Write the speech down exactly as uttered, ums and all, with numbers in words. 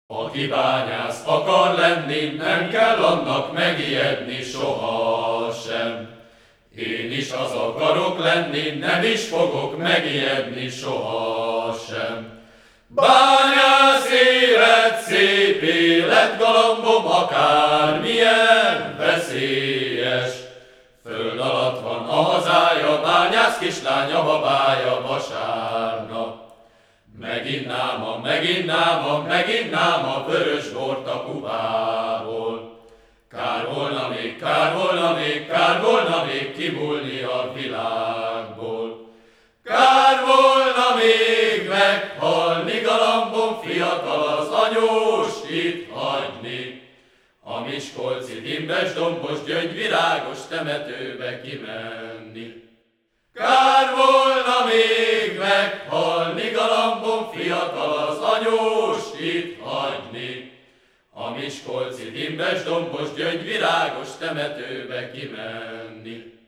Aki bányász akar lenni, nem kell annak megijedni sohasem. Én is az akarok lenni, nem is fogok megijedni sohasem. Bányász élet, szép élet, galambom akármilyen veszélyes. Föld alatt van a hazája, bányász kislánya, babája vasárnap. Meginnám a, meginnám a, meginnám a vörös bort a kubából. Kár volna még, kár volna még, kár volna még kimúlni a világból. Kár volna még meghalni, galambom, fiatal az anyós itt hagyni. A miskolci dimbes, dombos, gyöngyvirágos temetőbe kimenni. Kár volna még meghalni, galambom, fiatal az anyós itt hagyni. A miskolci dimbes, dombos, gyöngyvirágos temetőbe kimenni.